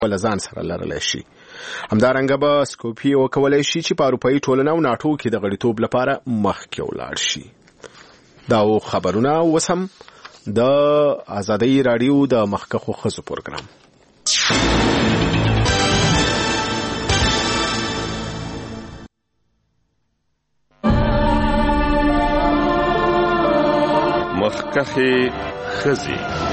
ول ځان سره لرلی شي. همدارنګه به سکوپي وکولای شي چې په اروپایي ټولنه او ناټو کې د غړیتوب لپاره مخکې ولاړ شي. دا خبرونه اوس هم د ازادۍ راډیو د مخکښو ښځو پروګرام. مخکښې ښځې.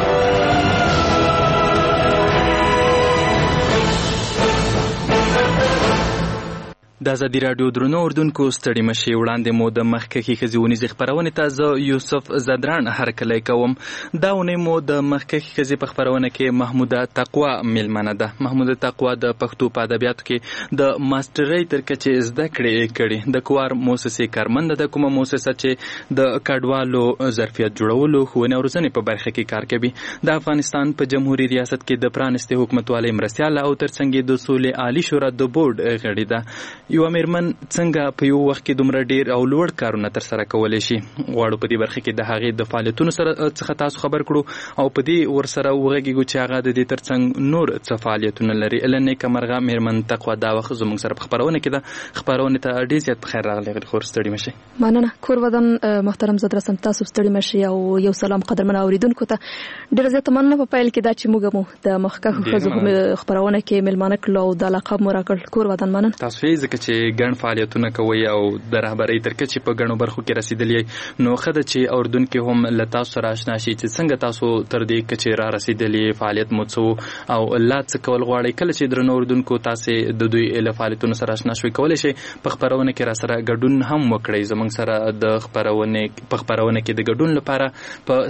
د ازادي راډیو درنو اردوونکو ستړي مشي وړاندې مو د مخکښې ښځې ونیزې خپرونې ته زه یوسف زدران هرکلی کوم. دا اونۍ مو د مخکښې ښځې په خپرونه کې محموده تقوا میلمنه ده. محموده تقوا د پښتو په ادبیاتو کې د ماسټرۍ تر کچې زده کړې کړي. د کوار موسسې کارمنده ده، کومه موسسه چې د کډوالو ظرفیت جوړولو ښوونې او روزنې په برخه کې کار کوي. د افغانستان په جمهوریت ریاست کې د پرانستې حکومتوالۍ مرستیاله او ترڅنګ د سولې عالی شورا د بورډ غړې ده. یو میرمن څنګه په یو وخت کې دومره ډیر او لوړ کارونه تر سره کولی شي؟ غواړو په دې برخه کې د هغې د فعالیتونو څخه تاسو خبر کړو او په دې ورسره وغږیږو چې هغه د دې ترڅنګ نور څه فعالیتونه لري. نیکه مرغه میرمن تقوا دا وخت زموږ سره په خپرونه کې ده. خپرونې ته ډېر زیات په خیر راغلی. خور ستړي مشئ. مننه. کور ودان محترم زدر سم تاسو ستړي مشئ او یو سلام قدرمن اوریدونکو ته ډېر زیات مننه په پیل کې دا چې موږ مو د مخکښو ښځو خپرونه کې میلمانه کړو او د لقب مو راکړ. کور ودان مننه. تاسو یې ځکه چې ګڼ فعالیتونه کوي او د رهبرۍ تر کچې په ګڼو برخو کې رسیدلی، نو ښه ده چې اردوونکي هم له تاسو سره اشنا شي چې څنګه تاسو تر دې کچې را رسیدلی، فعالیت مو څه او لا څه کول غواړئ. کله چې درنو اردوونکو تاسې د دوی له فعالیتونو سره اشنا شوي، کولی شئ په خپرونه کې را سره ګډون هم وکړئ. زموږ سره د خپرونه کې د ګډون لپاره په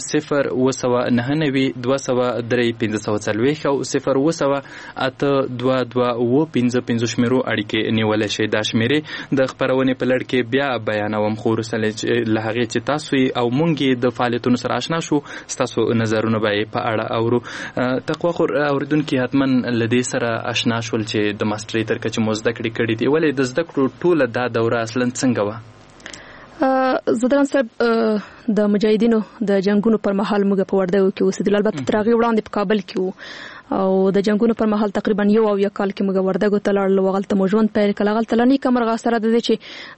0 9 203 540 او 0 8 22 5 شمیرو اړیکې نیولی شئ. دا شمیرې د خپرونې په لړ کې بیا بیانوم، خو وروسته له هغې چې تاسو او مونږ د فعالیتونو سره اشنا شو، ستاسو نظرونه به یې په اړه اورو. تقوا خور اورېدونکي حتما له دې سره اشنا شول چې د ماسټرۍ تر کچې مو زده کړې کړي دي. ولې د زده کړو ټوله دا دوره اصلا څنګه وه؟ زدران صاحب د مجاهدینو د جنگونو پر مهال موږ په وردګو کې اوسېدل. البته تر هغې وړاندې په کابل کې وو او د جنگونو پر مهال تقریبا 1 کال کې موږ وردګو ته لاړل. هغلته مو ژوند پیل کړ. هغلته له نیکه مرغه سره د دې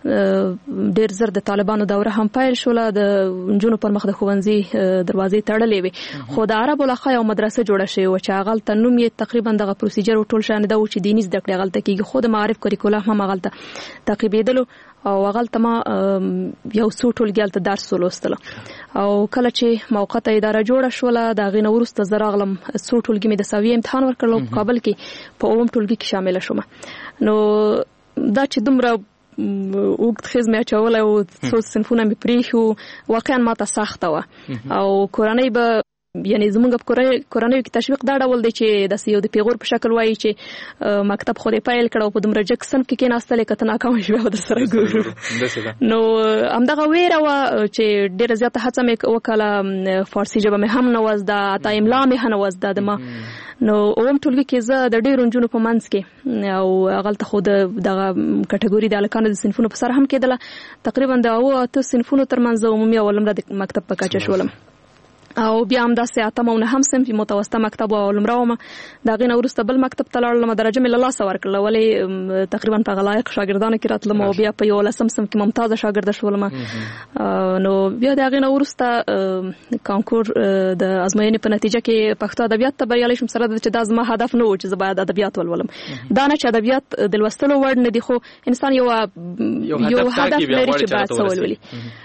چې ډېر زر د طالبانو دوره هم پیل شوله. د نجونو پر مخ د ښوونځي دروازې تړلې وې، خو د عربو لخوا یو مدرسه جوړه شوې وه چې هغلته نوم یې تقریبا دغه پروسیجر او ټول شان دا و چې دیني زده کړې هغلته کېږي، خو د معارف کریکولم هم هغلته تعقیبېدلو او هغلته ما یو څو ټولګي هلته درس ولوستله. او کله چې موقته اداره جوړه شوله، د هغې نه وروسته زه راغلم. څو ټولګي مې د سویې امتحان ورکړل په کابل کې په 9 ټولګي کې شامله شوم. نو دا چې دومره اوږد خیز مې اچولی او څو صنفونه مې پرېښو، واقعا ماته سخته وه. او کورنۍ به یعنی زمونږ په کورنیو کې تشویق دا ډول دی چې داسې یو د پیغور په شکل وایي چې مکتب خو دې پیل کړه او په دومره جګ صنف کې کېناستلې، که ته ناکامه شوې او در سره ګورو. نو همدغه ویره وه چې ډېره زیاته هڅه مې وکړله. فارسي ژبه مې هم نه وه زده، حتی املا مې هم نه وه زده د ما. نو 9 ټولګي کې زه د ډېرو نجونو په منځ کې او هغلته خو دغه کټګوري د هلکانو د صنفونو په سر هم کېدله. تقریبا د 8 صنفونو تر منځ عمومي او لومړه د مکتب په کچه شولم. او بیا هم داسې 8 او 9 صنف متوسطه مکتب او لومړه وم. د هغې نه وروسته بل مکتب ته لاړلم، درجه مې له لاسه ورکړله، ولې تقریبا په هغه لایق شاګردانو کې راتلم او بیا په 11 صنف کې ممتازه شاګرده شولم. نو بیا د هغې نه وروسته کانکور د ازموینې په نتیجه کې پښتو ادبیات ته بریالی شوم. سره چې دا زما هدف نه و چې زه باید ادبیات ولولم. دا نه چې ادبیات د لوستلو وړ نه دي، خو انسان یو هدف لري چې باید څه ولولي.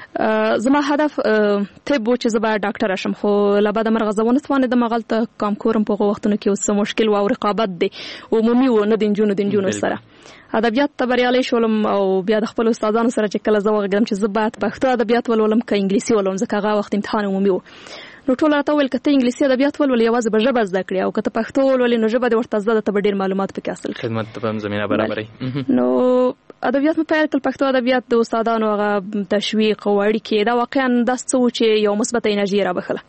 زما هدف طب و چې زه باید ډاکټره شم، خو له بده مرغه زه ونه توانېدم. هغلته کامکورم په هغو وختونو کې اوس مشکل و او رقابت دی عمومي و، نه د نجونو سره. ادبیات ته بریالی شولم او بیا د خپل استادانو سره چې کله زه وغږېدم چې زه باید پښتو ادبیات ولولم که انګلیسي ولولم، ځکه هغه وخت امتحان عمومي و. نو ټول راته وویل که ته انګلیسي ادبیات ولولې یوازې به ژبه زده کړې، او که ته پښتو ولولې نو ژبه دې ورته زده ده، ته به ډېر معلومات پکې حاصل کړې. خدمت ته به هم زمینه برابرې. نو ادبیات مې پیل کړل. پښتو ادبیات د استادانو هغه تشویق او اړیکې دا واقعا داسې څه و چې یو مثبته انرژي یې رابخله.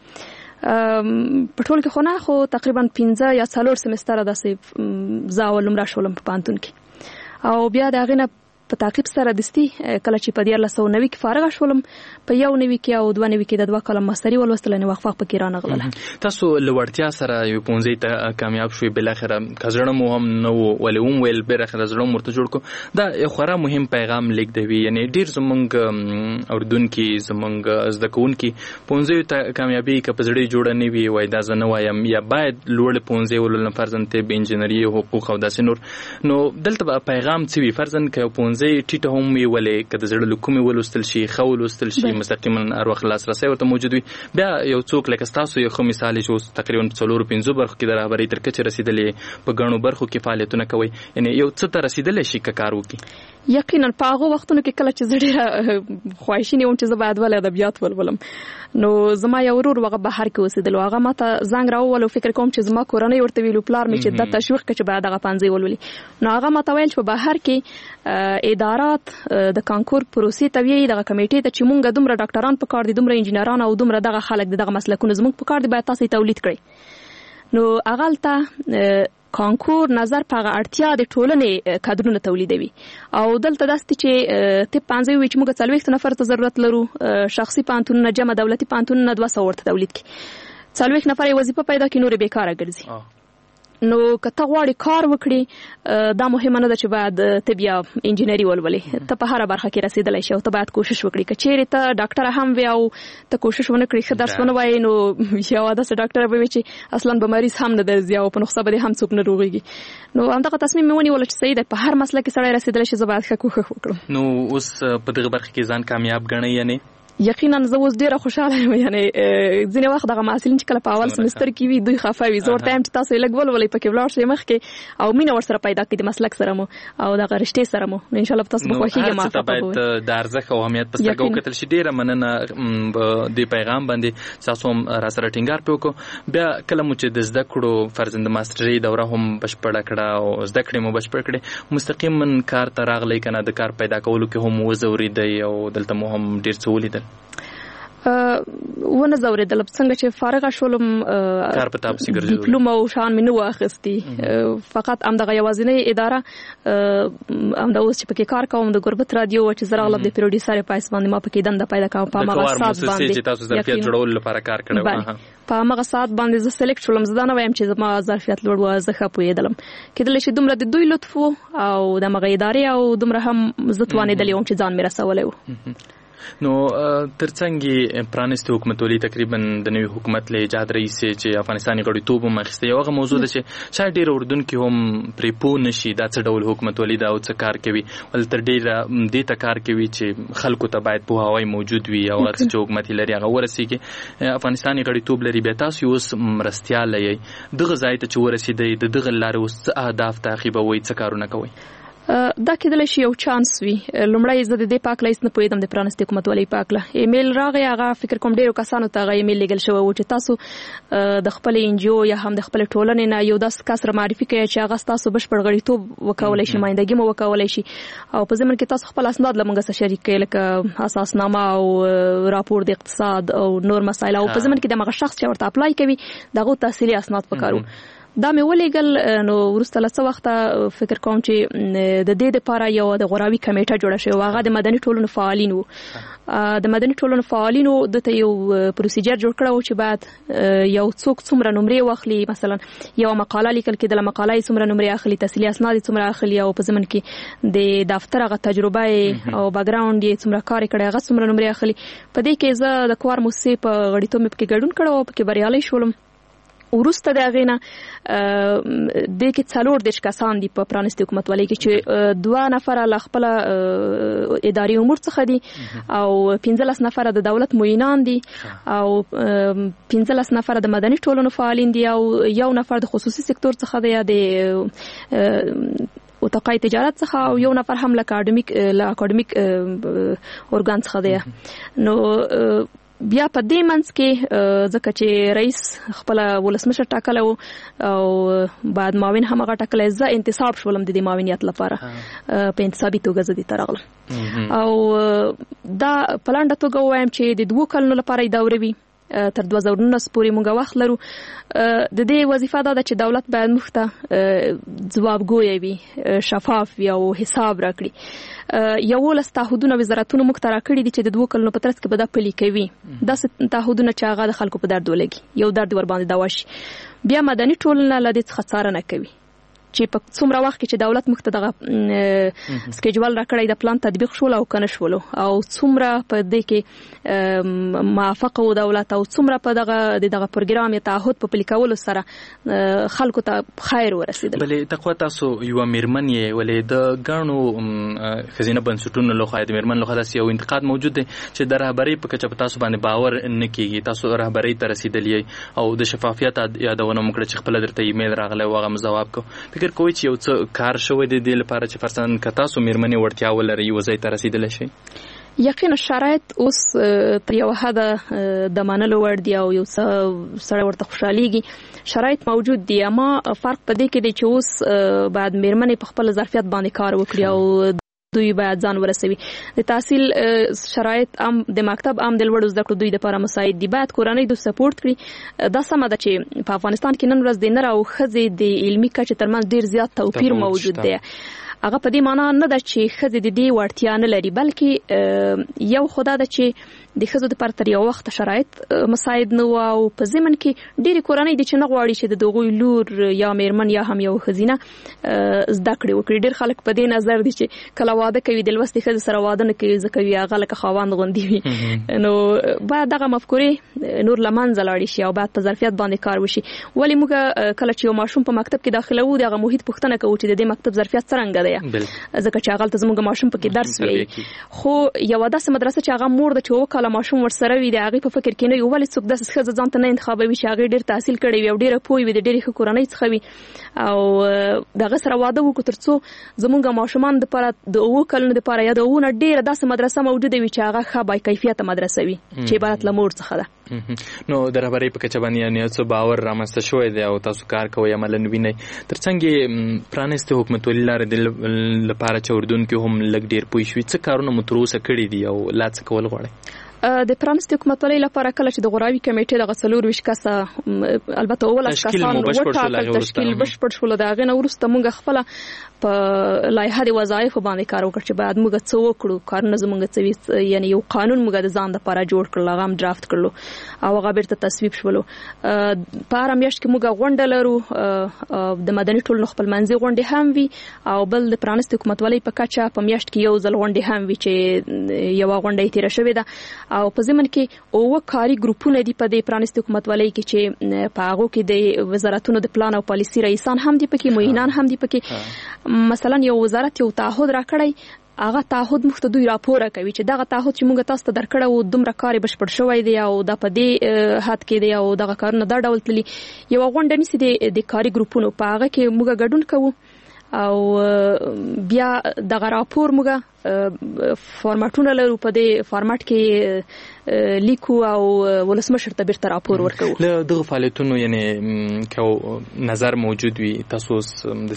په ټول کې خو نه، خو تقریبا 5 یا 4 سمستره داسې زه اول لومړه شولم په پوهنتون کې. او بیا د هغې نه په تعقیب سره دستي کله چې په 1990 کې فارغ شولم په 1990 کې او 2090 کې د 2 کال ماستري ولوستل نه وقفه پکې رانغله. تاسو لوړتیا سره یو پونځي ته کامیاب شوي بل اخره کزړه مو هم نو ولوم ویل بل اخره زړه مرته جوړ کو دا یو خورا مهم پیغام لیک دی یعنی ډیر زمونږ اردوونکي زمونږ زدکونکي پونځي ته کامیابی کپزړي جوړ نه وي وای دا زنه وایم یا باید لوړ پونځي ولول فرضاً ته انجینری حقوق او داسې نور نو دلته پیغام څه وی فرضاً ک پونځي ټیټه هم وی ولې کده زړه لکومي ولوستل شي خول وستل شي مستقیما ار وخت لاسرسي ورته موجود وي بیا یو څوک لکه تاسو یو خو مثال چې تقریبا 4-5 برخو کې د رهبرۍ تر کچې رسیدلې په غنو برخو کې فعالیتونه کوي یعنی یو څه ته رسیدلې شي کار وکي. یقینا په هغه وختونو کې کله چې زړه خوښینه وم چې زه باید ول ادبیات ولولم نو زما یو ورور وغه بهر کې اوسېدل هغه ماته زنګ راوول او فکر کوم چې زما کورنۍ ورته ویلو پلار می چې د تشویق کې چې باید هغه پانځي ولولي نو هغه ماته ویل چې بهر کې ادارات د کانکور پروسې توی دغه کمیټې ته چې مونږ دومره ډاکټران په کار دي دومره انجینران او دومره دغه خلک دغه مسلکونه زموږ په کار دي باید تاسو تولید کړئ نو هغه کانکور نظر په اړتیا د ټولنې کادرونه تولیدوي او دلته داسې چې ته 15 وچ موږ 40 نفر ته ضرورت لرو شخصي پانتونونه جمع دولتي پانتونونه 200 ورته تولید کړي 40 نفر وظیفه پیدا کړي نور بیکاره ګرځي نو کته غواړي کار وکړي دا مهمه نه ده چې باید ته بیا انجینری ولولې ته په هر برخه کې رسیدلای شې او ته باید کوشش وکړي کچېره ته ډاکټر هم وي او ته کوشش ونه کړې ښه درس ونه وایې نو یو داسې ډاکټر به وي چې اصلا به مریض هم نه درځي او په نسخه به هم څوک نه روغېږي نو همدغه تصمیم مې ونیول چې صحیح ده په هر مسله کې سړی رسیدلی شي زه باید ښه کوښښ وکړم. نو اوس په دغه برخه کې ځان کامیاب ګڼئ یعنی یقینا زه اوس ډیره خوشاله یم یعنی ځینې وخت دغه محصلین چې کله په اول سمستر کې وي دوی خفه وي زه ورته یم چې تاسو یې لږ ولولئ پکې ولاړ شئ مخکې او مینه ورسره پیدا کړئ د مسلک سره مو او دغه رشتې سره مو نو انشاءالله به تاسو به خوښیږئ موافقه باید د ارزښت او اهمیت په سترګه وکتل شي. ډیره مننه د پیغام باندې تاسو هم را سره ټینګار وکړو بیا کله مو چې د زده کړو فرضاً د ماسترۍ دوره هم بشپړه کړه او زده کړې مو بشپړ کړې مستقیما کار ته راغلی کنه د کار پیدا کولو کې هم وزوریدئ او دلته مو هم ډیر څه ولیدل ونه زوریدل څنګه چې فارغ شولم کار په تاسو ګرځول ډیپلوم او شان مې نو اخیستی فقط امدغه یوازینی اداره امدا اوس چې پکې کار کوم د غربت رادیو چې زراغله د پروډوسر په اساس باندې ما پکې دنده پیدا کوم په هغه سات باندې چې تاسو ظرفیت جوړول لپاره کار کړو په هغه سات باندې زه سلیکټ شولم زه نه وایم چې زما ظرفیت لوړ و زه ښه پوهېدلم کېدلی شي دومره د دوی لطف او د مغه ادارې او دومره هم زه توانېدلی وم چې ځان مې رسولی و. نو ترڅنګ پرانیستي حکومتولي تقریبا د نوي حکومت له ایجاد رئیس چې افغانستاني غړیتوب هم اخیسته یو هغه موضوع ده چې شاید ډېر اردوونکي هم پرې پوه نشي دا څه ډول حکومتولي ده او څه کار کوي ول تر ډېره دې ته کار کوي چې خلکو ته باید پوهاوی موجود وي او هغه چې حکومت لري هغه ورسیږي افغانستاني غړیتوب لري بیا تاسو اوس مرستیال یې دغه ځای ته چې ورسیدئ د دغه لارې اوس څه اهداف تعقیبوئ څه کارونه کوئ؟ دا کېدلی شي یو چانس وي لومړی زه د دې په هکله هېڅ نه پوهېدم د پرانیستې حکومتولۍ په هکله ایمیل راغی هغه فکر کوم ډېرو کسانو ته هغه ایمیل لیږل شوی و چې تاسو د خپلې انجیو یا هم د خپلې ټولنې نه یو داسې کس را معرفي کړئ چې هغه ستاسو بشپړ غړیتوب وکولی شي نمایندګي مو وکولی شي او په ضمن کې تاسو خپل اسناد له موږ سره شریک کړئ لکه اساسنامه او راپور د اقتصاد او نور مسایل او په ضمن کې د هغه شخص چې ورته اپلای کوي دغه تحصیلي اسناد پکارو دا مې ولېږل نو وروسته له څه وخته فکر کوم چې د دې دپاره یو د غوراوي کمیټه جوړه شوې هغه د مدني ټولنو فعالین وو د مدني ټولنو فعالینو دته یو پروسیجر جوړ کړی و چې باید یو څوک څومره نمرې واخلي مثلا یو مقاله لیکل کېدله مقاله یې څومره نمرې اخلي تحصیلي اسناد یې څومره اخلي او په ضمن کې د دفتر هغه تجربه او بیکګراوند یې څومره کار یې کړی هغه څومره نمرې اخلي په دې کې زه د کوار موسسې په غړیتوب مې پکې ګډون کړی او پکې بریالی شولم وروسته د هغې نه دې کې 40 کسان دي په پرانیستې حکومتولۍ کې چې 2 نفره له خپله اداري امور څخه دي او 15 نفره د دولت معینان دي او 15 نفره د مدني ټولنو فعالین دي او 1 نفر د خصوصي سکتور څخه دی یا د اتقای تجارت څخه او 1 نفر هم له اکاډمیک ارګان څخه دی نو بیا په دې منځ کې ځکه چې رئیس خپل ولسمشر ټاکلی و او بعد معاون هم هغه ټاکلی زه انتصاب شولم د دې معاونیت لپاره په انتصابي توګه زه دې ته راغلم او دا په لنډه توګه ووایم چې د 2 کلونو لپاره یې دوره وي تر 2019 پورې موږ وخت لرو. د دې وظیفه دا ده چې دولت باید موږ ته ځوابګوی وي، شفاف وي او حساب راکړي. 11 تعهدونه وزارتونو موږ ته راکړي دي چې د 2 کلونو په ترڅ کې به دا پلي کوي. داسې تعهدونه چې هغه د خلکو په درد ولګي، یو درد ورباندې دوا شي. بیا مدني ټولنه له دې څخه څارنه کوي چې په څومره وخت کې چې دولت موږ ته دغه سکیجول راکړی د پلان تطبیق شول او کنه شول، او څومره په دې کې موافق و دولت، او څومره په دغه پروګرام یا تعهد په پلي کولو سره خلکو ته خیر ورسېدل. بلې تقوا تاسو یو میرمن یې، ولې د ګڼو ښځینه بنسټونو لخوا د میرمن لخوا داسې یو انتقاد موجود دی چې د رهبرۍ په کچه په تاسو باندې باور نه کېږي، تاسو رهبرۍ ته رسېدلی او د شفافیت یادونه مو کړه چې خپله درته ایمیل راغلی و هغه م ځواب کړو. فکر کوئ چې یو څه کار شوی دی دې لپاره چې فرضاً که تاسو میرمنې وړتیا ولرئ یو ځای ته رسېدلی شئ؟ یقینا شرایط اوس تر یو حده د منلو وړ دي او یو څه سړی ورته خوشحالېږي. شرایط موجود دي، اما فرق په دې کې دی چې اوس باید میرمنې په خپل ظرفیت باندې کار وکړي او دوی باید ځان ورسوي. د تحصیل شرایط د مکتب د لوړو زده کړو دوی دپاره مساعد دي. باید کورنۍ دوی سپورټ کړي. دا سمه ده چې په افغانستان کې نن ورځ د نر او ښځې د علمي کچې ترمنځ ډېر زیات توپیر موجود دی. هغه په دې معنا نه ده چې ښځې د دې وړتیا نه لري، بلکې یو خو دا ده چې د ښځو دپاره تر یو وخته شرایط مساعد نه وو، او په ضمن کې ډېرې کورنۍ دي چې نه غواړي چې د هغوی لور یا میرمن یا هم یو ښځینه زده کړې وکړي. ډېر خلک په دې نظر دي چې کله واده کوي د لوستې ښځې سره واده نه کوي، ځکه وي هغه لکه خاوند غوندې وي. نو باید دغه مفکورې نور له منځه لاړې شي او باید په ظرفیت باندې کار وشي. ولې موږ کله چې یو ماشوم په مکتب کې داخلوو د هغه محیط پوښتنه کوو چې د دې مکتب ظرفیت څرنګه دی، ځکه چې هغلته زموږ ماشوم پکې درس وایي. خو یوه داسې مدرسه چې هغه مور ده چې 2 کاله ماشوم ورسره وي، د هغې په فکر کې نه وي ولې څوک داسې ښځه ځان ته نه انتخابوي چې هغې ډېر تحصیل کړی وي او ډېره پوه وي، د ډېرې ښه کورنۍ څخه وي، او د هغه سره واده وکړو تر څو زموږ ماشومان دپاره د 2 کلونو دپاره یا د 2 نه ډېره داسې مدرسه موجوده وي چې هغه ښه با کیفیته مدرسه وي چې عبارت له مور څخه ده. نو د رهبرۍ په کچه باندې یعنې څه باور رامنځته شوی دی او تاسو کار کوئ عملاً وینئ. تر څنګ یې پرانیستې حکومتولي لارې د لپاره چې اردوونکي هم لږ ډېر پوه شوي، څه کارونه مو تر اوسه کړي دي او لا څه کول غواړئ؟ د پرانیستې حکومتولۍ لپاره کله چې د غوراوي کمیټې دغه 24 کسه البته 19 کسان وټاکل، تشکیل بشپړ شول. د هغې نه وروسته موږ خپله په لایحه د وظایفو باندې کار وکړ چې باید موږ څه وکړو، کارونه زموږ څه وي، یعنې یو قانون موږ د ځان دپاره جوړ کړل، هغه هم ډرافت کړلو او هغه بیرته تصویب شولو. په هره میاشت کې موږ غونډه لرو، د مدني ټولنو خپل منځي غونډې هم وي، او بل د پرانیستې حکومتولۍ په کچه په میاشت کې یو ځل غونډې هم وي چې یوه غونډه یې تېره شوې ده، او په ضمن کې 9 کاري ګروپونه دي په دې پرانیستې حکومتولۍ کې چې په هغو کې د وزارتونو د پلان او پالیسي رئیسان هم دي پکې، معینان هم دي پکې. مثلا یو وزارت یو تعهد راکړی، هغه تعهد موږ ته دوی راپوره کوي چې دغه تعهد چې موږ تاسو ته درکړی و دومره کار یې بشپړ شوی دی او دا په دې حد کې دی او دغه کارونه دا ډول تللي. یوه غونډه نیسي د کاري ګروپونو، په هغه کې موږ ګډون کوو او بیا دغه راپور موږ فارمټونه لرو، په دې فارمټ کې لیکو او ولسمشر ته بیرته راپور ورکوو. له دغه فعالیتونو یعنې که نظر موجود وي، تاسو اوس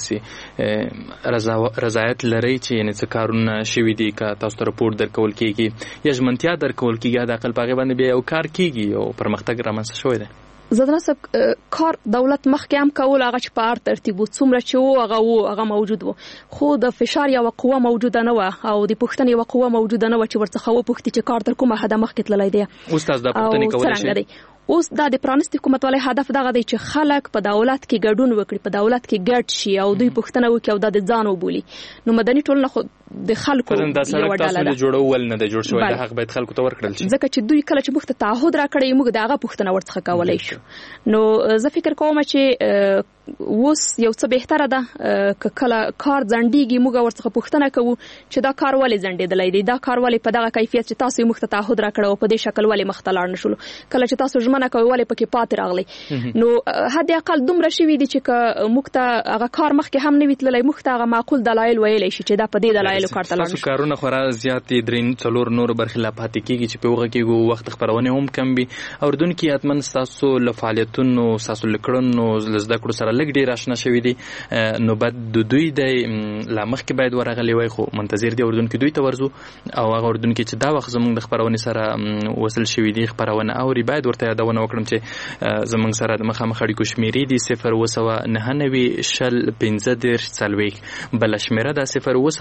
داسې رضایت لرئ چې یعنې څه کارونه شوي دي، که تاسو ته راپور درکول کېږي یا ژمنتیا درکول کېږي، حد اقل په هغې باندې بیا یو کار کېږي او پرمختګ رامنځته شوی دی؟ زدنه صاحب کار دولت مخکې هم کول، هغه چې په هر ترتیب و څومره چې هغه موجود و، خو د فشار یوه قوه موجوده نه وه او د پوښتنې یوه قوه موجوده نه وه چې ورڅخه وپوښتي چې کار تر کومه حده مخکې تللی دی. اوس تاسو دا پوښتنې کولی شئ؟ اوس دا د پرانیستې حکومتولۍ هدف دغه دی چې خلک په دولت کې ګډون وکړي، په دولت کې ګډ شي او دوی پوښتنه وکړي او دا د ځان وبولي. نو مدني ټولنه خو د خلکو یوه ډله ده، تاسو د جوړول نه ده جوړ شوی، د حق باید خلکو ته ورکړل شي، ځکه چې دوی کله چې موږ ته تعهد راکړی موږ د هغه پوښتنه ورڅخه کولی شو. نو زه فکر کوم چې اوس یو څه بهتره ده که کله کار ځنډېږي موږ ورڅخه پوښتنه کوو چې دا کار ولې ځنډېدلی دی، دا کار ولې په دغه کیفیت چې تاسو یې موږ ته تعهد راکړی او په دې شکل ولې مخته لاړ نه شولو، کله چې تاسو ژمنه کوئ ولې پکې پاتې راغلی. نو حد اقل دومره شوي دي چې که موږ ته هغه کار مخکې هم نه وي تللی، موږ ته هغه معقول دلایل ویلی شي چې دا په دې دلایلو کار ته لاړ نه شو. کارونه خورا زیات دي، 3-4 نور برخې لا پاتې کېږي چې په هغه کې وخت خپرونې هم کم وي. اردن کې حتمن ستاسو له فعالیتونو، ستاسو له کړنو له زده کړو سره سره لږ ډیر آشنا شوي دي نو بعد د دوی د لا مخکې باید ورغلی وای خو منتظر دي اردن کې دوی ته ورزو او هغه اردن کې چې دا وخت زموږ د خبرونې سره وصل شوي دي خبرونه اوري باید ورته یادونه وکړم چې زموږ سره د مخامخ اړیکو شمیرې دي 0 شل 15 40 بل شمیره ده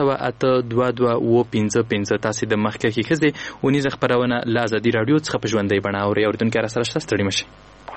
0 تاسو د مخکې کې خزه ونی ز خبرونه لا ازادي رادیو څخه په ژوندۍ بڼه اوري اردن کې سره شته ستړي مشي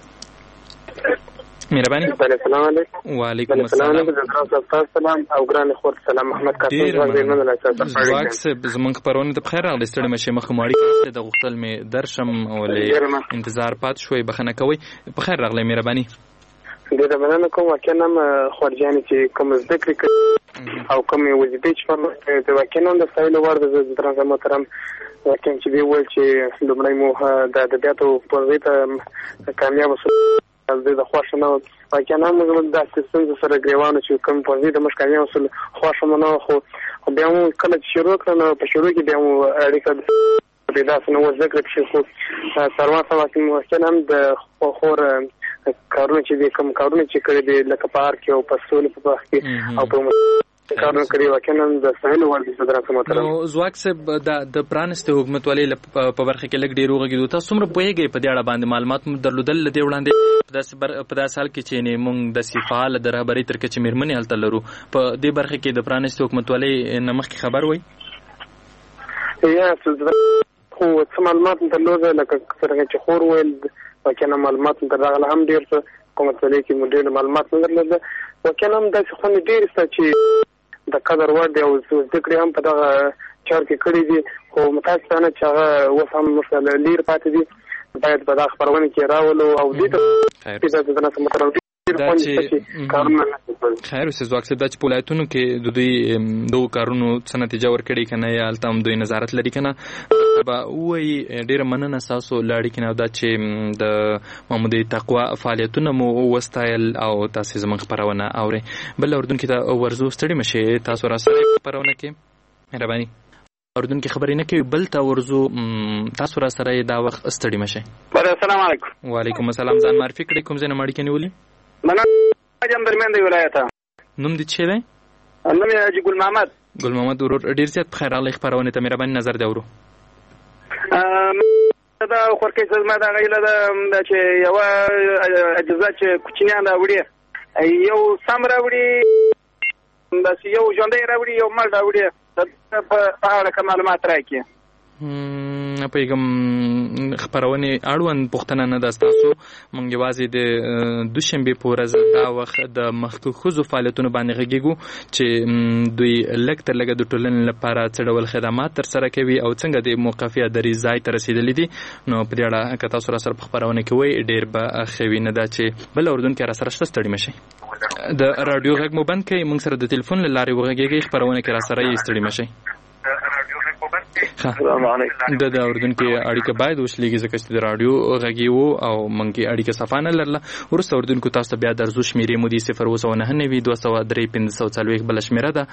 مهرباني. السلام علیکم. وعلیکم السلام. سلام او ګران خور سلام محمد کاظم زواک سے زمونږ خبرونه د بخیر راغلی ستړي مشي مخ ماړی کې د غختل می درشم ولې انتظار پات شوي بخنه کوي بخیر راغلی مهرباني. د مننه کوم وکنم خورجان چې کوم ذکر او کوم وظیفه چې په وکنم د سایل ورده د درنګ محترم وکم چې دی ول چې لمړی مو د ادبیاتو په ځای کامیاب شو د خوښ نه وکنم موږ د سیستم سره ګریوانو چې کوم په ځای د مشکلې اصل خوښ نه خو بیا مو کله شروع کړو په شروع کې بیا مو اړیکه د داسې نو ذکر چې خو سروان سم وکنم د خور کارونه چې کوم کارونه چې کړی دی لکه پارک او په سول په وخت کې او په کارونه کړی وکنم د سهیل ورته صدر محترم نو زواک صاحب د پرانسته حکومت والی په برخه کې لګ ډیروغه کېدو تاسو څومره پوهیږئ په دې اړه باندې معلومات مو درلودل لدی وړاندې په داس حال کې چې نه مونږ د صفال د رهبری تر کې میرمنې حالت لرو په دې برخه کې د پرانسته حکومت والی نمخ کې خبر وای یا خو څه معلومات درلودل لکه څنګه چې خور ویل وکنه معلومات درغله هم ډیر څه کومه څلې کې مدیر معلومات نه درلوده وکنه هم د څه خو ډیر څه چې د قدر ور دی او ذکر هم په دغه چار کې کړی دي خو متاسفانه چې هغه وسم مسله لیر پاتې دي باید په دغه خبرونه کې راولو او دې ته د ناس مترو خیر اوسه زواک صاحب چې پولایتونو کې د دوی دوه کارونو څه نتیجه ورکړي کنه یا التم دوی نظارت لري کنه با وای ډیر مننه تاسو لاړی کنه دا چې د محمود تقوا فعالیتونه مو وستایل او تاسو زموږ خبرونه اوري بل اردن کې دا ورزو ستړي مشه تاسو را سره خبرونه کې مهرباني اردن کې خبرې نه کوي بل تا ورزو تاسو را سره دا وخت ستړي مشه. السلام علیکم. وعلیکم السلام. ځان معرفي کړئ کوم ځای نه ماړی کني ولي مننه جام درمیان دی ولایت نوم دې څه دی؟ نوم یې ګل محمد. ګل محمد ورور ډیر زیات خیر الله خبرونه ته مهرباني نظر دی ورو دا خورکې زما دا غیله دا چې یو اجازه چې کوچنیان راوړي یو سم راوړي دا چې یو ژوندۍ راوړي یو مړ راوړي په اړه کوم معلومات راکړي په پیغام خبرونه اړوند پښتنه نه داستاسو مونږ یوازې د دوشنبه په ورځ دا وخت د مخکوخو فعالیتونو باندې غږیږو چې دوی لکټر لګه د ټولنې لپاره څه ډول خدمات تر سره کوي او څنګه د موقفي درې ځای ته رسیدلې دي نو په دې اړه که تاسو سره خبرونه کوي ډیر به خوي نه دا چې بل اردن کې را سره ستړي مشي د رادیو غږ مو بند کړئ مونږ سره د ټلیفون لارې وغږیږي خبرونه کې را سره یې ستړي مشي. السلام علیکم. د اردن کې اړیکه باید وشلېږي ځکه چې د رادیو غږی وو او مونږ اړیکه صفانه لرله ورسته اردن کو تاسو بیا درزو شمیرې مو دي 0 203 بل شمیره ده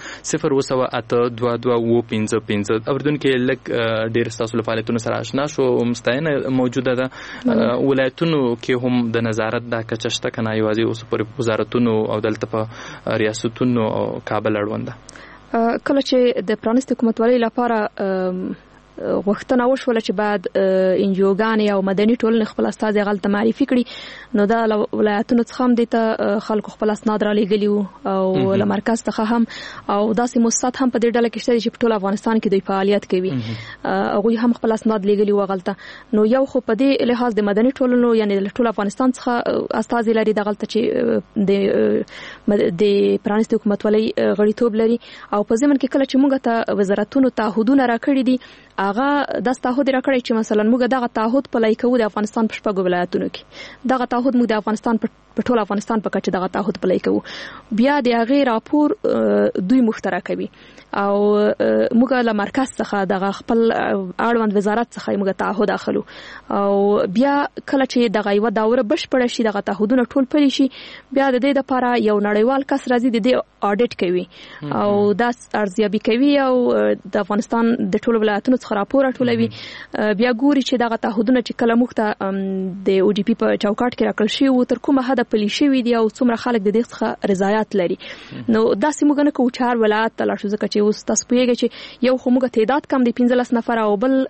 0 اردن کې لک ډیر تاسو فعالیتونو سره آشنا شو مستعینه موجوده ده ولایتونو کې هم د نظارت د کچشته کنه یوازې اوس پر وزارتونو او دلته په ریاستونو او کابل اړوند کله چې د پرانست حکومتوالۍ لپاره غوښتنه وشوله چې بعد انجوګانې او مدني ټولنې خپل استازي غلطه معرفي کړي نو دا ولایتونو څخه هم د خلکو خپل اسناد را لېږلي وو او له مرکز څخه هم او داسې موسسات هم په دې ډله کې شته چې په ټول افغانستان کې دوی فعالیت کوي هغوی هم خپل اسناد لېږلي وو غلطه نو یو خو په دې لحاظ د مدني ټولنو یعنی د ټول افغانستان څخه استازي لري د غلطه چې د پرانست حکومتوالۍ غړیتوب لري او په ضمن کې کله چې موږ ته وزارتونو تعهدونه راکړي دي هغه د تعهد راکړی چې مثلا موږ دغه تعهد پلي کوو د افغانستان په شپږو ولایتونو کې دغه تعهد موږ د افغانستان په ټول افغانستان په کچه دغه تعهد پلي کوو بیا د هغه راپور دوی مخترع کوي او موږ له مرکز څخه دغه خپل اړوند وزارت څخه موږ تعهد اخلو او بیا کله چې دغه یو دوره بشپړ شي دغه تعهدونه ټول پلي شي بیا د دې لپاره یو نړیوال کس راځي د دې اډیټ کوي او دا ارزیابي کوي او د افغانستان د ټول ولایتونو څخه راپور راټولوي بیا ګوري چې دغه تعهدونه چې کله موږ ته د او ډي پی په چوکاټ کې راکړل شي او تر کومه حد څومره پلي شوي دي او څومره خلک د دې څخه رضایت لري. نو داسې موږ نه کوو چې هر ولایت ته لاړ شو، ځکه چې اوس تاسو پوهیږئ چې یو خو موږ تعداد کم دی 15 نفر او بل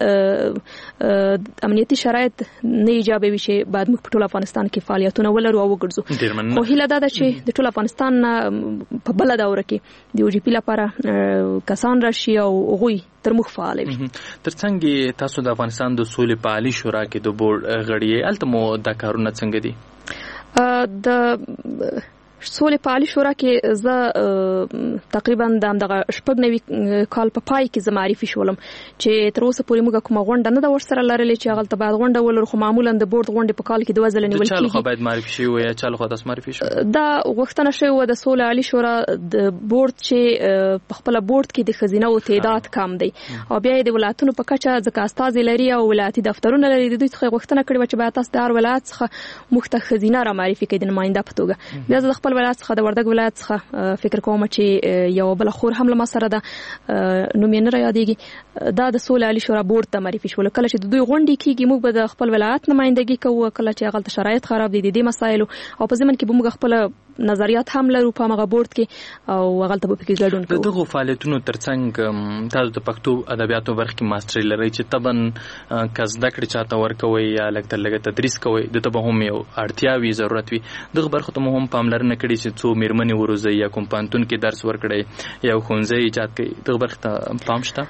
امنیتي شرایط نه ایجابوي چې باید موږ په ټول افغانستان کې فعالیتونه ولرو او وګرځو. خو هیله دا ده چې د ټول افغانستان په بل دوره کې د او جی پی لپاره کسان راشي او هغوی تر مخ فعال وي. ترڅنګ تاسو د افغانستان د سولې په عالی شورا کې د بورډ غړي الته مو د کارونه څنګه دي؟ د سولې په عالی شورا کې زه تقریبا د دغه 96 کال په پای کې زه معرفي شولم چې تر اوسه پورې موږ کومه غونډه نه ده ورسره لرلې چې هغه ته باید غونډه ولرو، خو معمولا د بورډ غونډې په کال کې 2 ځله نیول کېږي. چا باید معرفي شي یا چا له تاسو معرفي شو؟ دا غوښتنه شوې و د سولې عالی شورا د بورډ چې په خپل بورډ کې د خزینه او تعداد کم دی او بیا د ولایتونو په کچه ځکه استازي لري او ولایتي دفترونه لري، د دوی څخه غوښتنه کړې و چې باید تاسو د هر ولایت څخه مخته خزینه را معرفي کړئ د نماینده په توګه. بیا زه خپل ولایت څخه د وردګ ولایت څخه فکر کوم چې یو بل خور هم له ما سره ده، نوم یې نه را یادېږي، دا د سولې عالی شورا بورډ ته معرفي شول. کله چې د دوی غونډې کېږي موږ به د خپل ولایت نمایندګي کوو، کله چې هغلته شرایط خراب دي د دې مسایلو او په ضمن کې به موږ خپل نظریات هم لرو په هغه بورډ کې او هغلته به پکې ګډون کوو. دغه فعالیتونو ترڅنګ تاسو د پښتو ادبیاتو برخه کې ماستري لرئ چې طبعا که زده کړې چاته ورکوي یا لږ تر لږه تدریس کوي د ته به هم یو اړتیا وي، ضرورت وي. دغه برخه ته هم پاملرنه کړې چې څو میرمنې وروزي یا کوم پوهنتون کې درس ورکړي یا ښوونځی ایجاد کړي، دغه برخه ته پام شته؟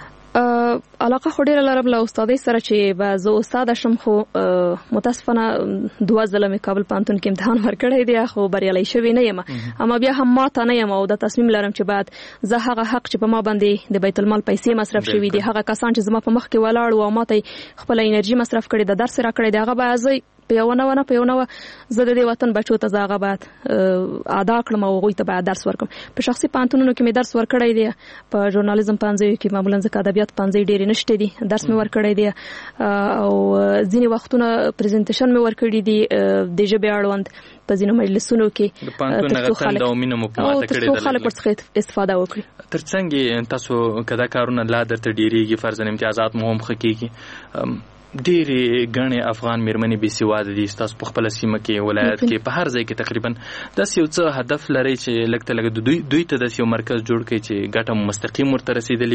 علاقه خو ډیره لرم له استادۍ سره چې به زه استاده شم، خو متاسفانه 2 ځله مې کابل پوهنتون کې امتحان ورکړی دی خو بریالی شوې نه یم، اما بیا هم ماته نه یم او دا تصمیم لرم چې باید زه هغه حق چې په ما باندې د بیت المال پیسې مصرف شوي دي، هغه کسان چې زما په مخ کې ولاړ او ماته خپل انرژي مصرف کړي د درس را کړی دی، هغه به زه په یو نه زه د دې وطن بچو ته زه هغه باید ادا کړم او هغوی ته باید درس ورکړم. په شخصي پوهنتونونو کې مې درس ورکړی دی، په ژورنالیزم پوهنځیو کې معمولا ځکه ادبیات پوهنځی ډېرې نشته دي درس مې ورکړی دی او ځینې وختونه پریزنټیشن مې ورکړي دي د ژبې اړوند په ځینو مجلسونو کې د پوهنتون هغه څنګه او مینه مو ماته کړې ده، خلک ورڅخه استفاده وکړي. ترڅنګ تاسو کدا کارونه لا درته ډېریږي، فرضاً امتیازات مو هم ښه کېږي، ډېرې ګڼې افغان میرمنې بې سواده دي، ستاسو په خپله سیمه کې ولایت کې په هر ځای کې تقریبا داسې یو څه هدف لرئ چې لږ ته لږ دوی ته داسې یو مرکز جوړ کړئ چې ګټه مستقیم ورته رسېدلې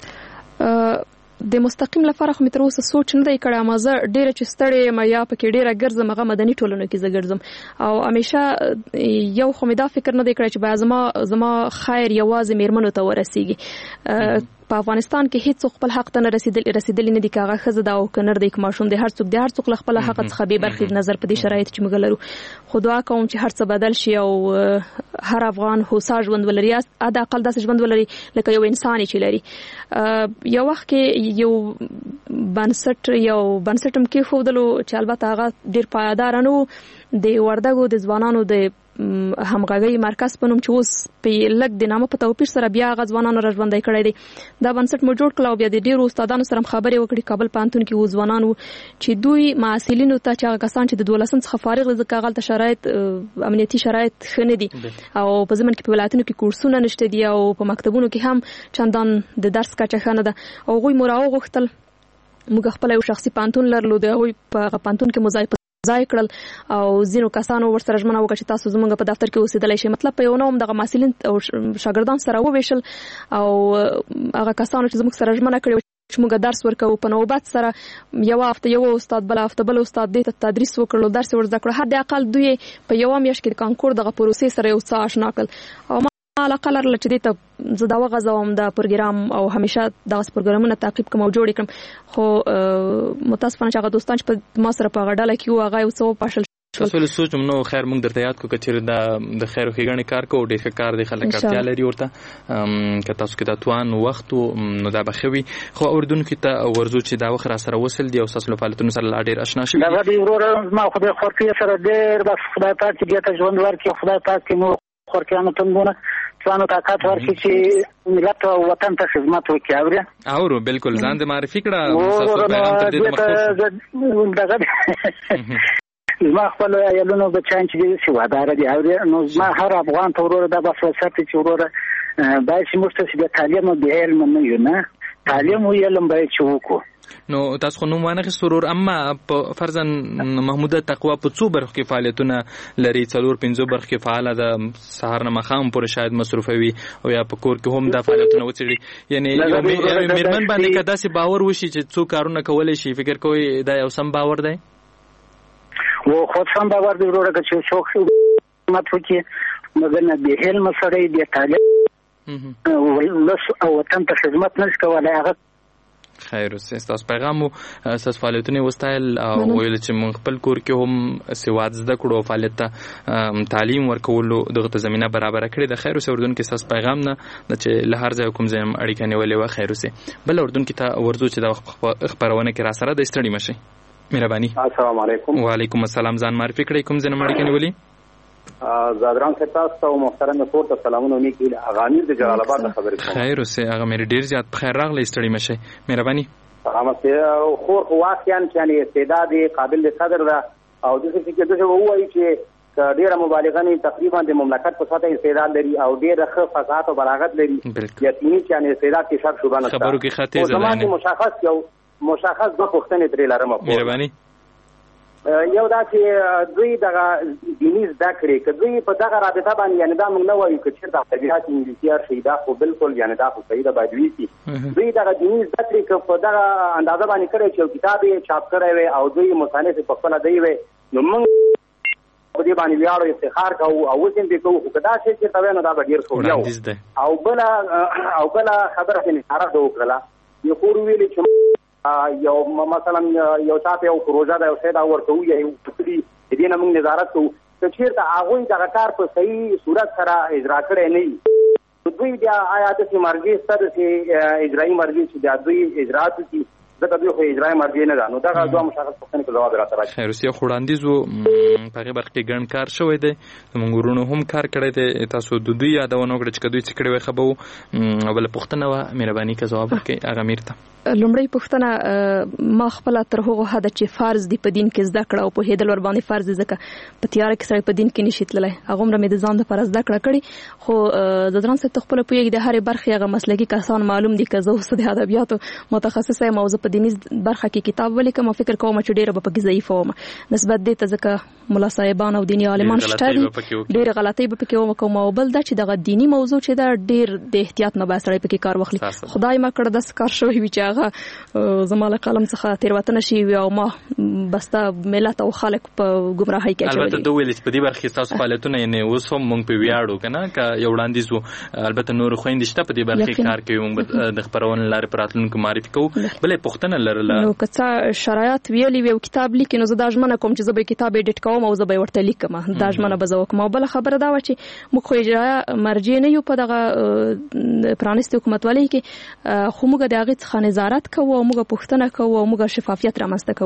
وي؟ د مستقیم لپاره خو مې تر اوسه سوچ نه دی کړی، اما زه ډېره چې ستړې یم یا پکې ډېره ګرځم هغه مدني ټولنو کې زه ګرځم او همیشه یو خو مې دا فکر نه دی کړی چې باید زما خیر یوازې میرمنو ته ورسیږي. په افغانستان کې هیڅ خپل حق ته نه رسیدلی نه دي، که هغه ښځه ده او که نر دی که ماشوم دی، هر څوک له خپل حق څخه بې برخې نظر په دې شرایطو چې موږ لرو. خو دعا کوم چې هر څه بدل شي او هر افغان هوسا ژوند ولري، حداقل داسې ژوند ولري لکه یو انسان چې لري. یو وخت کې یو بنسټ هم کېښودلو چې البته هغه ډېر پایداره نه و، د وردګو د ځوانانو د همغږۍ مرکز په نوم چې اوس په لږ د نامه په توپیر سره بیا هغه ځوانانو را ژوندی کړی دی. دا بنسټ مو جوړ کړل او بیا د ډېرو استادانو سره خبرې وکړې کابل پوهنتون کې و ځوانان و چې دوی محصلینو ته چې هغه کسان چې د 12 څخه فارغ دي ځکه هغلته شرایط امنیتي شرایط ښه نه دي او په ضمن کې په ولایتونو کې کورسونه نشته دي او په مکتبونو کې هم چندان د درس کچه ښه نه ده او هغوی مو راوغوښتل موږ خپله یو شخصي پوهنتون لرلو، د هغوی په هغه پوهنتون کې مو ځای کړل او ځینو کسانو ورسره ژمنه وکړه چې تاسو زموږ په دفتر کې اوسېدلی شئ. مطلب په یو نوم دغه محصلین او شاګردان سره وویشل او هغه کسانو چې زموږ سره ژمنه کړې چې موږ درس ورکوو په نوبت سره یوه هفته یو استاد بله هفته بل استاد دې ته تدریس وکړلو، درس یې ور زده کړو، حداقل دوی په یوه میاشت کې د کانکور دغه پروسې سره یو څه اشنا کړل او علاقه لرله چې دې ته زه دا وغځوم د پروګرام او همیشه دغسې پروګرامونه تعقیب کړم او جوړ یې کړم. خو متاسفانه چې هغه دوستان چې په ما سره په هغه ډله کې وو هغه یو څه وپاشل. تاسو له سوچ نو خیر موږ درته یاد کو کچېر د خیر او ښېګڼې کار کوو، ډېر ښه کار دی، خلک اړتیا لري ورته، که تاسو کې د توان وخت نو دا به ښه وي. خو اردوونکو ته ورځو چې دا وخت را سره وصل دي او ستاسو له فعالیتونو سره لا ډېر اشنا شوي دغه دی وروره زما خدای خورکې سره ډېر بس خدای پاک چې دې ته ژوند ورکړي، خدای پاک چې نور خورکیانو تنګونه ځانو طاقت ورکړي چې ملت او وطن ته خدمت وکړي. اورو بالکل ځان دې معرفي کړه تاسو پیغام ته دې مخصوص زما خپل عیالونو بچیان چې دي سواداره دي نو زما هر افغان ته وروره دا بس وصیت چې وروره باید چې موږ ته د تعلیم او د علم نه یو نه تعلیم او علم باید چې وکړو نو تاسو خو نوم وانه سرور اما په فرضاً محموده تقوا په څو برخو کې فعالیتونه لري 4-5 برخو کې فعال ده سهار نه مخام پورې شاید مصروفوي او یا په کور کې هم دا فعالیتونه وڅړي یعنی میرمن باندې کدا سي باور وشي چې څو کارونه کولای شي فکر کوي دا یو سم باور دی و خود سم باور دی وروره چې څوک مت وکړي مګر نه به هل مسړې دی طالب او وطن ته خدمت نشي کولای هغه خیر اوسه تاسو پیغام اساس فعالیتونه وستایل او ویل چې موږ خپل کور کې هم سواد زده کړو فعالیت ته تعلیم ورکولو دغه زمينه برابر کړې د خیر اوسه اردن کې اساس پیغام نه چې له هر ځای کوم ځای اړیکه نیولې و خیر اوسه بل اردن کې ته ورزو چې د خبرونه کې را سره د استړي مشي مهرباني السلام علیکم وعلیکم السلام ځان معرفي کړئ کوم ځای اړیکه نیولې زادران خطاست او محترم صوت سلامونه نیکی اغانی د جلال آباد خبرې کوم خیر اوسه هغه مې ډیر زیات خیر راغلی استړي مشه مهرباني سلامت خو واقعا یعنی استعداد قابل قدر ده او د څه کې د وایي چې ډیره مبالغه نه تقریبا د مملکت په ساته استعداد لري او ډیره ښه فصاحت او بلاغت لري یقیني چې یعنی استعداد کې شک شوبه نشته خبرو کې خاطر زده مشخص د پښتنې ترې لرم مهرباني یو دا چې دوی دغه دیني زده کړې که دوی په دغه رابطه باندې یعنی دا موږ نه وایو که چېرته طبیعت انګلیسي شي دا خو بالکل یعنی دا خو صحیح ده باید وي سي دوی دغه دیني زده کړې که په دغه اندازه باندې کړی چې یو کتاب یې چاپ کړی وی او دوی مصنف په خپله دی وی نو موږ په دې باندې ویاړو افتخار کوو او اوس هم پرې کوو خو که دا شی چېرته وی نو دا به ډېر ښه او بله خبره چې نثاره ده وکړله یو خور ویلې چې یو مثلا یو چاته یو پروژه دا یو څه دا ورته وي یو فکري دې نه موږ نظارت کوو چې چیرته هغه دغه کار په صحیح صورت سره اجرا کړی نه دوی بیا آیا د مرګي ستر چې اجرایي مرګي چې د دوی اجرات کی دغه دوی خو اجرایي مرګي نه ده نو دا دوه مشخص پوښتنې په جواب راته راځي خیر اوسه خوړاندیزو په برخه کې ګڼ کار شوی دی موږ ورونو هم کار کړی دی تاسو د دوی یادونه وکړه چې دوی څه کړی وي خبرو بل پوښتنه و مهرباني که جواب ورکړئ هغه میرته لومړی پوښتنه ما خپل تر هغه حد چې فرض دی په دین کې زده کړه او په هیدل ور باندې فرض ځکه په تیار کې سره په دین کې نشي تللی هغه مې د ځان د فرض زده کړه کړي خو د درن څخه خپل پوهیږي د هرې برخې هغه مسلکي کسان معلوم دي که زه اوس د ادبیاتو متخصصه موضوع په دیني برخه کې کتاب ولیکم فکر کوم چې ډیره به پکې ضعیف وم نسبت دې ته ځکه مولا صاحبان او دیني عالمان شته ډیره غلطۍ به پکې وکم او بل دا چې دغه دینی موضوع چې دا ډیر د احتیاط نه باسړی پکې کار واخلي خدای ما کړ د کار شوی وی چې هغه زماله قلم څخه تیروتنه شي او ما بستا ملت او خلک په گمراهۍ کې اچولي البته دوی په دې برخه تاسو فعالیتونه نه اوس هم مونږ په ویاړو کنه ک یو وړاندیز البته نور خويندې شته په دې برخه کار کوي مونږ د خبرونې لارې پراتلونکو معرفي کوو بلې پښتنه لرله نو که شرایط ویلي وي کتاب لیکي نو زه دا ژمنه کوم چې زه به کتاب اډیټ کوم او زه به ورته لیکم دا ژمنه به زه وکم او بل خبره دا و چې موږ خو اجرا مرجع نه یو په دغه پرانیستي حکومتولۍ کې خو موږ د هغې څخه نظارت کوو او موږ پوښتنه کوو او موږ شفافیت رامنځته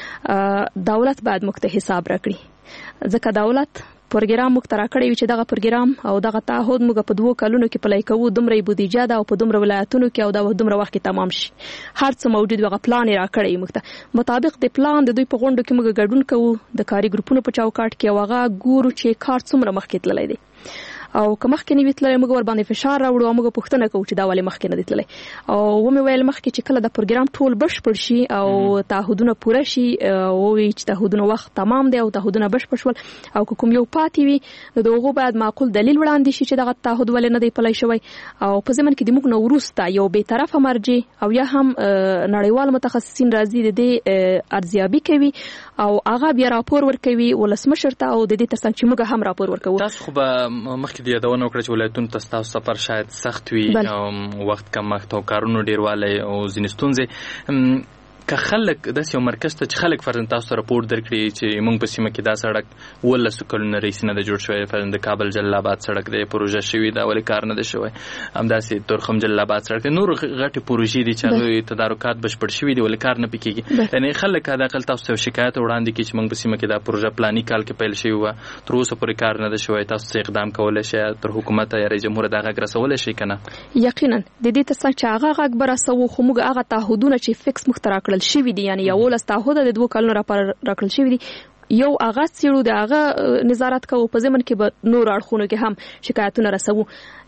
کوو دولت باید موږ ته حساب راکړي ځکه دولت پروګرام موږ ترا کړی چې دغه پروګرام او دغه تعهد موږ په 2 کلونو کې پلي کوو دومره بودیجه ده او په دومره ولایتونو کې او د دومره وخت کې تمام شي هر څه موجود وغه پلان را کړی موږ ته مطابق د پلان د دوی په غونډو کې موږ ګډون کوو د کاري ګروپونو په چوکاټ کې واغه ګورو چې کار څومره مخکې تللی دی او که مخکې نه وي تللی موږ ور باندې فشار راوړو او موږ پوښتنه کوو چې دا ولې مخکې نه دی تللی او ومې ویل مخکې چې کله د پروګرام ټول بشپړ شي او تعهدونه پوره شي او چې تعهدونه وخت تمام دی او تعهدونه بشپړ شول او کوم یو پاتې وي نو دغه باید معقول دلیل وړاندې شي چې دغه تعهد ولې نه دی پلی شوی او په ځمن کې د موږ نو وروسته یو به طرفه مرجع او یا هم نړیوال متخصصین راځي د دې ارزیابي کوي او هغه بیا راپور ورکوي ولسمشر ته او د دې ترڅنګ چې موږ هم راپور ورکوو تاسو خو به مخکې د یادونه وکړه چې ولایتونو ته ستاسو سفر شاید سخت وي وخت کم وخت او کارونو ډیروالی او ځینې ستونزې که خلک داسې یو مرکز ته چې خلک فرضاً تاسو ته راپور درکړي چې موږ په سیمه کې دا سړک 18 کلونه رئیس نه دی جوړ شوی فرضاً د کابل جلال آباد سړک دی پروژه شوې ده ولې کار نه دی شوی همداسې تورخم جلال آباد سړک نور غټې پروژې دي چې هغوی تدارکات بشپړ شوي دي ولې کار نه پکې کېږي یعنی خلک حداقل تاسو ته شکایت وړاندې کړي چې موږ په سیمه کې دا پروژه پلاني کال کې پیل شوې وه تر اوسه پورې کار نه دی شوی تاسو څه اقدام کولی شئ تر حکومت یا رئیس جمهور دا غږ رسولی شئ که نه یقینا د دې ترڅنګ چې هغه غږ به رسوو خو موږ هغه تعهدونه چې فکس موږ ته راکړل شوي دي یعنی اول استعهد د 2 کلونو راکړل شوی دی یو هغه څیړو د هغه نظارت کوو په ځمن کې به نور اړخونو کې هم شکایتونه رسوو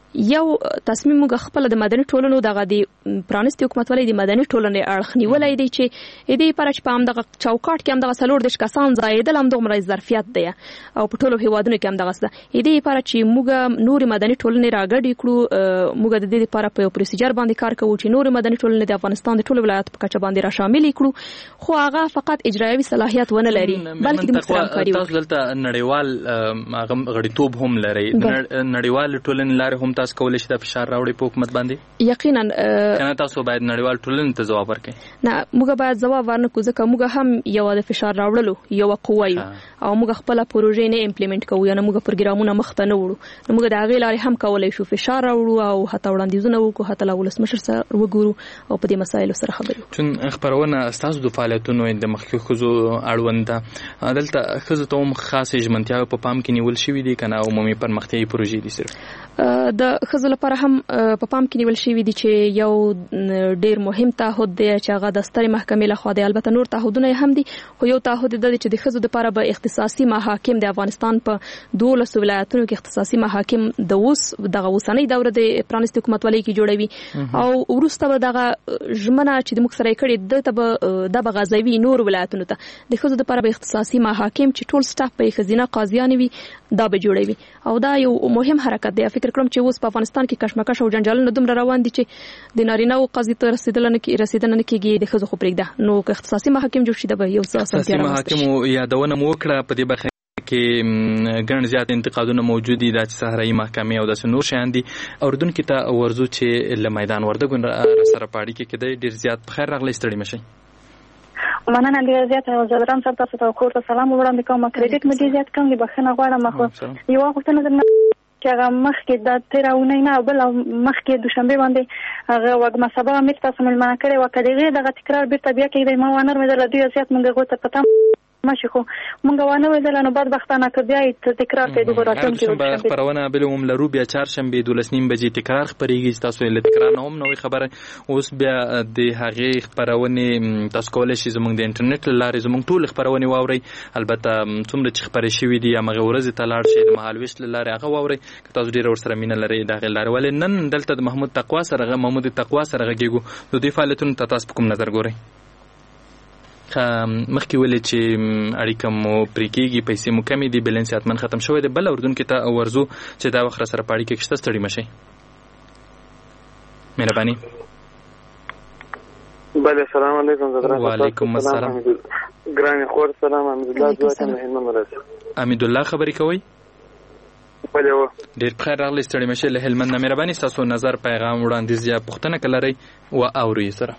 یو تصمیم موږ خپل د مدني ټولنو دغه د پرانیستي حکومتولۍ د مدني ټولنې اړخ نیولای دی چې دې لپاره چې په همدغه چوکاټ کې همدغه 40 کسان ځایېدل همدغه ظرفیت دی او په ټولو هیوادونو کې همدغه څه دې لپاره چې موږ نور مدني ټولنې راګډې کړو موږ د دې لپاره په یو پروسیجر باندې کار کوو چې نور مدني ټولنې د افغانستان د ټولو ولایتونو په کچه باندې را شامل کړو خو هغه فقط اجرایوي صلاحیت ونه لري بلکې د مستقیم تاسو دلته نړیوال غړیتوب هم لري نړیوال ټولنې لارې هم تاسو کولای شئ د فشار راوړي په حکومت باندې یقینا کنه تاسو باید نړیوال ټولنې ته ځواب ورکړئ نه موږ باید ځواب ورنکړو ځکه موږ هم یو د فشار راوړلو یو قوه یو او موږ خپل پروژې نه امپلیمنٹ کوو یا موږ پروګرامونه مخته نه وړو نو موږ د هغې لارې هم کولای شو فشار راوړو او حتی وړاندیزونه وکړو حتی له ولسمشر سره وګورو او په دې مسایلو سره خبرې چون خبرونه ستاسو د فعالیتونو د مخکې ښځو اړوند ده دلته ښځو ته هم خاصې ژمنتیاوې په پام کې نیول شوي دي که نه عمومي پرمختیایي پروژې دي صرف د ښځو لپاره هم په پام کې نیول شوي دي چې یو ډېر مهم تعهد دی چې هغه د سترې محکمې لخوا دی البته نور تعهدونه هم دي خو یو تعهد دی چې د ښځو لپاره به اختصاصي محاکم د افغانستان په 12 ولایتونو کې اختصاصي محاکم د دغه اوسنۍ دوره د پرانیستي حکومتولۍ کې جوړوي او وروسته به دغه ژمنه چې موږ سره کړې ده د غزاوي نور ولایتونو ته د ښځو لپاره به اختصاصي محاکم چې ټول سټاف په ښځینه قاضیان وي دا به جوړوي او دا یو مهم حرکت دی فکر کوم چې اوس په افغانستان کې کشمکش او جنجالونه دومره روان دي چې د نارینه او قاضي ته رسیدنه نه کېږي د ښځو خو پرېږده نو که اختصاصي محاکم جوړ شي دا به یو څه اسانتیا رامنځته شي محاکم یادونه مو وکړه په دې برخه کې ګڼ زیات انتقادونه موجود دي د صحرایي محکمې او د نور شیان دي اوردونکو ته ورزو چې له میدان وردګو سره پاړی کې کېدای ډیر زیات بخیر راغلی ستړي مشي مننه ډیر زیات زلران صاحب تاسو ته کور ته سلام وړاندې کوم کریډټ مې ډیر زیات کم دی بخښنه غواړم خو یو غوښتنه درنه چې هغه مخکې د تیراونۍ نه بل مخکې دوشنبه باندې هغه وګما سبا امیر تاسو ملمنه کړي وکړي دغه تکرار بیرته بیا کېږي ما ونر مې در دوی زیات موږ غوته پته ماشي خو مونږ ونه ویل نو بعد وختانه که بیا تکرار ته د راتلون کې خبرونه بلوم لرو بیا چهارشنبه 12:30 بجې تکرار خبرېږي تاسو له تکرار نه هم نوې خبره اوس بیا د هغې خبرونه تاسو کولای شئ زموږ د انټرنیټ لارې زموږ ټول خبرونه واورئ البته څومره چې خبرې شوي دي هغه ورځ ته لاړ شئ د مهالويش لارې هغه واورئ که تاسو ډیر ورسره مینه لرئ د هغې لارې ولې نن دلته د محمود تقوا سره غږیږو د دې فعالیتونو ته تاسو په کوم نظر ګورئ مخکې ولې چې اړیکه مو پرې کېږي پیسې مو کمې دي بیلنس حتمن ختم شوی دی بل اردن کې ته ورزو چې دا وخت سره پاړی کې کښته ستړي مشي مهرباني بله السلام علیکم وعلیکم السلام ګران خور سلام حمدالله ځوان مهمه مرسته حمدالله خبرې کوي بله ډیر بخیر راغلی ستړي مشي له هلمند نه مهرباني تاسو نظر پیغام وړاندیز یا پوښتنه کولای او اوري سره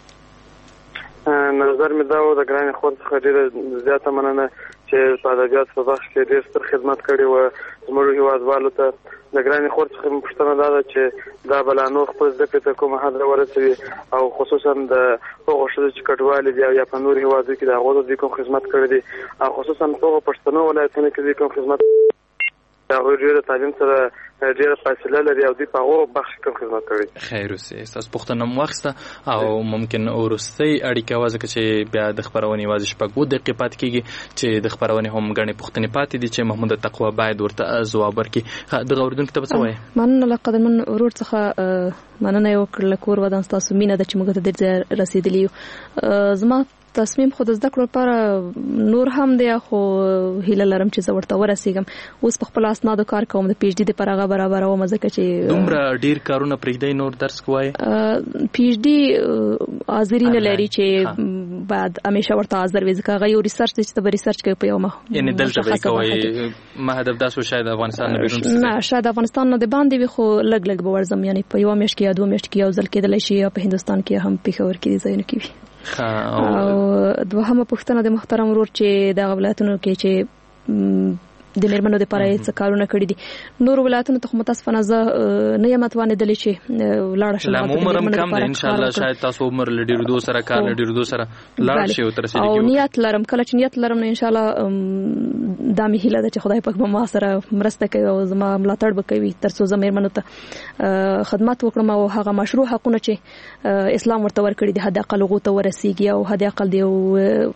نظر مې دا و د ګران خور څخه ډیره زیاته مننه چې په ادبیات په بخش کې ډیر ستر خدمت کړی و زموږ هیوادوالو ته د ګران خور څخه پوښتنه دا ده چې دا بلانو خپل زده کړې ته کومه حد ورسوي او خصوصا د هغو ښځو چې کډوالې دي یا په نور هیوادو کې د هغو د کوم خدمت کړی دي او خصوصا په هغو پښتنو ولایتونو کې د کوم خدمت د هغوی ډېره تعلیم سره ډېره فاصله لري او دوی په هغو بخش کې کوم خدمت کوي خیر اوسې ستاسو پوښتنه مو واخیسته او ممکن وروستۍ اړیکه وه ځکه چې بیا د خپرونې یوازې 6 دقیقې پاتې کېږي چې د خپرونې هم ګڼې پوښتنې پاتې دي چې محمود تقوا باید ورته ځواب ورکړي دغه اورېدونکي ته به څه وایې مننه له قدرمن ورور څخه مننه یې وکړله کور ودان ستاسو مینه ده چې موږ ته ډېر ځای رسېدلي یو زما تصمیم خو د زده کړو لپاره نور هم دی خو هیله لرم چې زه ورته ورسېږم اوس په خپلو اسنادو کار کوم د پی ایچ ډي دپاره هغه برابروم ځکه چې دومره ډېر کارونه پرېږدئ نور درس کوایې پی ایچ ډي حاضري نه لري چې باید همیشه ورته حاضر وي ځکه هغه یو ریسرچ دی چې ته به ریسرچ کوې په یو یعنې دلته به یې کوئ ما هدف دا شو شاید افغانستان نه بیرون نه شاید افغانستان نه د باندې وي خو لږ لږ به ورځم یعنې په یوه میاشت کې یا 2 میاشت کې یو ځل کېدلی شي یا په هندوستان کې هم پېښور کې دې ځایونه کې وي او دوهمه پوښتنه د محترم ورور چې دغه ولایتونو کې چې د میرمنو لپاره یې څه کارونه کړي دي نور ولایتونو ته خو متاسفانه زه نه یم اتوانېدلې چې لاړه شم لا عمر هم کم دی ان شاء الله شاید تاسو عمر له ډېرېدو سره کار له ډېرېدو سره لاړ شئ او تر رسېدلي او نیت لرم کله چې نیت لرم نو ان شاء الله دا مې هیله ده چې خدای پاک به ما سره مرسته کوي او زما ملاتړ به کوي تر څو زه میرمنو ته خدمت وکړم او هغه مشروع حقونه چې اسلام ورته ورکړي دي حد اقل هغو ته ورسیږي او حد اقل د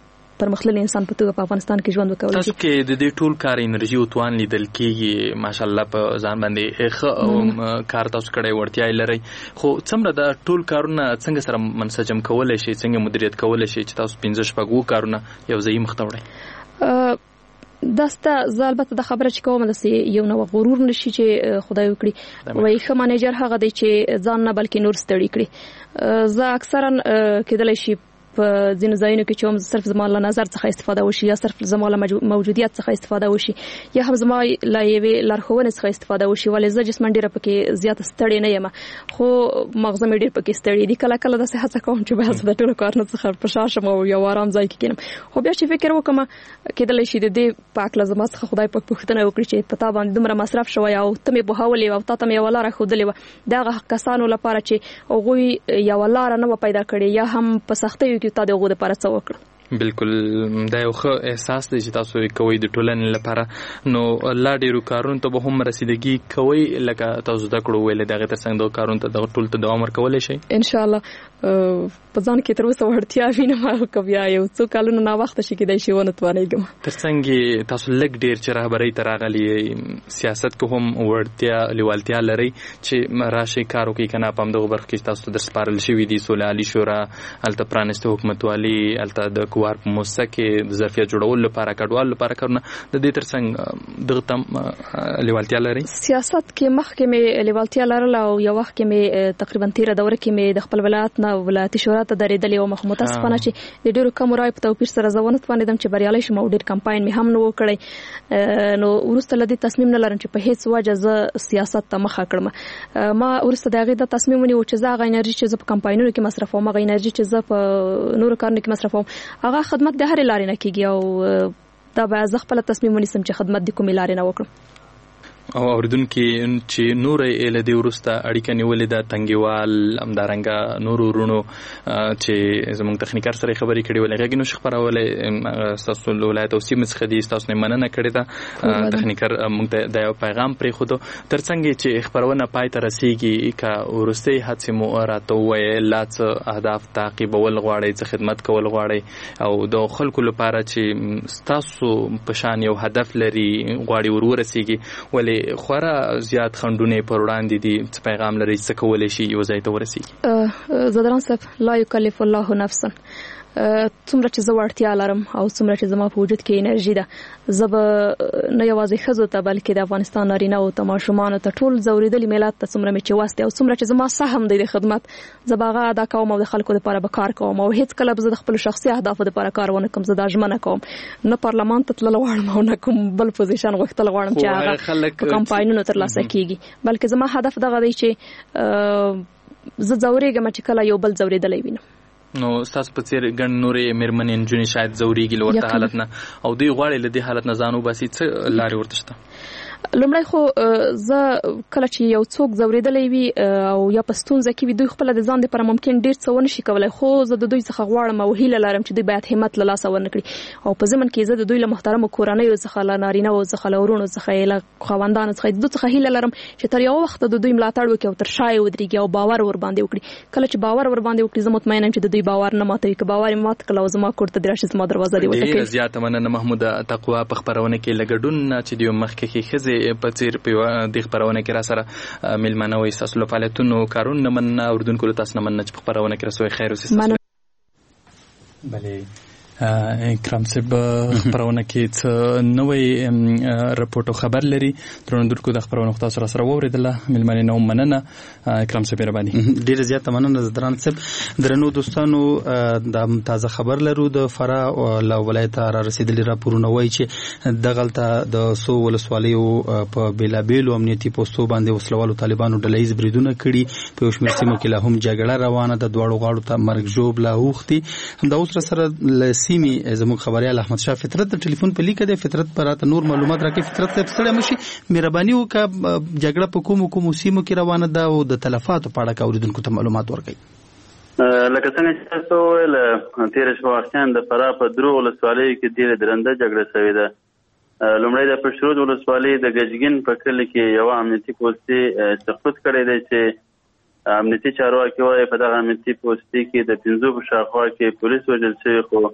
پرمختللي انسان په توګه په افغانستان کې ژوند وکولای شي. تاسو کې د دې ټول کار انرژي او توان لیدل کېږي ماشاءالله په ځان باندې ښه کار تاسو کړی وړتیا لري خو څومره د ټول کارونه څنګه سره منسجم کولای شي څنګه مدیریت کولای شي چې تاسو 15 کارونه یو ځای مخ ته وړئ؟ داسته زه البته د خبره چې کوم داسې یو نوع غرور نشي چې خدای وکړي وایي ښه مانیجر هغه دی چې ځان نه بلکې نور ستړي کړي. زه اکثرا کېدلی شي په ځینو ځایونو کې چې هم صرف زما له نظر څخه استفاده وشي یا صرف زما له موجودیت څخه استفاده وشي یا هم زما له یوې لارښوونې څخه استفاده وشي ولې زه جسماً ډېره پکې زیاته ستړې نه یم خو مغزه مې ډېر پکې ستړی دي. کله کله داسې هڅه کوم چې بیا د ټولو کارونو څخه په شا شم او یو ارام ځای کې کښېنم خو بیا چې فکر وکړم کېدلی شي د دې په هکله زما څخه خدای پاک پوښتنه وکړي چې په تا باندې دومره مصرف شوی او ته مې پوهولې او تا ته مې یوه لاره ښودلې وه د هغه کسانو لپاره چې هغوی یوه لاره نه وه پیدا کړې یا هم په سختیو کې تا د هغو دپاره څه وکړه. بالکل دا یو ښه احساس دی چې تاسو کوئ د ټولنې لپاره نو لا ډېرو کارونو ته به هم رسیدګي کوئ لکه تاسو زده کړو ویلې د هغې تر څنګ دغه کارونو ته دغه ټول ته دوام ورکولی شئ انشاءالله په ځان کې تر اوسه وړتیا وینم که بیا یو څو کلونه ناوخته شي کېدای شي ونه توانېږم. تر څنګ تاسو لږ ډېر چې رهبرۍ ته راغلي سیاست کې هم وړتیا لیوالتیا لرئ چې راشئ کار وکړئ که نه په همدغو برخو کې تاسو ته در سپارل شوي دي سوله عالي شورا هلته پرانیسته حکومتوالي هلته د کوار په موسسه کې د ظرفیت جوړولو لپاره کډوالو لپاره کارونه د دې تر څنګ دغه تم لیوالتیا لرئ؟ سیاست کې مخکې مې لیوالتیا لرله او یو وخت کې مې تقریبا تېره دوره کې مې د خپل ولایت نه ولایتي شورا ته درېدلې وم خو متاسفانه چې د ډېرو کمو رایو په توپیر سره زه ونه توانېدم چې بریالی شم او ډېر کمپاین مې هم نه و کړی نو وروسته له دې تصمیم نه لرم چې په هېڅ وجه زه سیاست ته مخه کړم. ما وروسته د هغې دا تصمیم ونیو چې زه هغه انرژي چې زه په کمپاینونو کې مصرفوم هغه انرژي چې زه په نورو کارونو کې مصرفوم هغه خدمت د هرې لارې نه کېږي او دا به زه خپله تصمیم ونیسم چې خدمت د کومې لارې نه وکړم. او اوریدونکي چې نور یې له دې وروسته اړیکه نیولې ده تنګیوال همدارنګه نورو وروڼو چې زموږ تخنیکر سره خبرې کړې ولې غږ نشو خپرولی ستاسو له ولایت او سیمې څخه دي ستاسو نه مننه کړې ده تخنیکر موږ ته دا یو پیغام پرېښودو تر څنګ چې خپرونه پای ته رسیږي که وروستۍ هڅې مو راته ووایې لا څه اهداف تعقیبول غواړئ څه خدمت کول غواړئ او د خلکو لپاره چې ستاسو په شان یو هدف لري غواړي ورورسیږي ولې خورا زیات خنډونه پر وړاندې دي څه پیغام لري څه کولی شي یو ځای ته ورسیږي؟ زدران صاحب لا یکلف الله نفسا څومره چې زه وړتیا لرم او څومره چې زما په وجود کې انرژي ده زه به نه یوازې ښځو ته بلکې د افغانستان نارینهو ته ماشومانو ته ټول ځورېدلي ملت ته څومره مې چې وس دی او څومره چې زما سهم دی د خدمت زه به هغه ادا کوم او د خلکو دپاره به کار کوم او هېڅ کله به زه د خپلو شخصي اهدافو دپاره کار ونه کوم زه دا ژمنه کوم نه پارلمان ته تلل غواړم او نه کوم بل پوزیشن غوښتل غواړم چې هغه په کمپاینونو ترلاسه کېږي بلکې زما هدف دغه دی چې زه ځورېږم چې کله یو بل ځورېدلی وینم. نو ستاسو په څېر ګڼ نورې مېرمنې نجونې شاید ځورېږي له ورته حالت نه او دوی غواړي له دې حالت نه ځان وباسي څه لارې ورته شته؟ لومړی خو زه کله چې یو څوک ځورېدلی وي او یا په ستونزه کې وي دوی خپله د ځان دپاره ممکن ډېر څه ونه شي کولی خو زه د دوی څخه غواړم او هیله لرم چې دوی باید همت له لاسه ورنه کړي او په ضمن کې زه د دوی له محترمو کورنیو څخه له نارینهو څخه له وروڼو څخه له خاوندانو څخه د دوی څخه هیله لرم چې تر یوه وخته د دوی ملاتړ وکړي او تر شا یې ودرېږي او باور ورباندې وکړي. کله چې باور ورباندې وکړي زه مطمئنه یم چې د دوی باور نه ماتوي که باور یې مات کړل او زما کور ته دې راشي زما دروازه دې وټکوي. ډېره زیاته مننه محموده تقوا په خپرونه کې له ګډون نه چې د یو مخکښې ښځې په څېر په د خبرونه کې را سره ملمنه وي تاسو له فعالیتونو کارونه مننه اوردونکو له تاسو نه مننه چې په خبرونه کې رسوي خیر اوسئ. بله اکرام صاحب خبرونه کې څه نوې رپورټ او خبر لري درنوونکو د خبرونه تاسو را سره ووریدله ملمنه نو مننه اکرام صاحب ربانی ډیر زیات مننه زدران صاحب درنو دوستانو د تازه خبر لرو د فرا له ولایت را رسیدلی راپورونه وایي چې دغلته د سو ولسوالیو په بیلابیلو امنیتي پوسټو باندې وسلوالو طالبانو ډلهیز بریدونه کړي په یو شمېر سیمو کې لا هم جګړه روانه ده دواړو غاړو ته مرګ ژوب لا اوښتي همدا اوس سره سیمې زموږ خبريال احمد شاه فطرت د ټلیفون په لیکه دی فطرت پر راته نور معلومات راکړي. فطرت صاحب ستړی مشي مهرباني وکړه جګړه په کومو سیمو کې روانه ده او د تلفاتو په اړه اوریدونکو ته معلومات ورکړي. لکه څنګه چې تاسو ویل تېره شپه واقعیان د فراه په درو ولسوالیو کې ډېره درنده جګړه شوې ده. لومړی د پشرود ولسوالۍ د ګجګین په کلي کې یوه امنیتي پوستې سقوط کړی دی چې امنیتي چارواکي وایي په دغه امنیتي پوستې کې د 5 په شاوخوا کې پولیس وژل شوي خو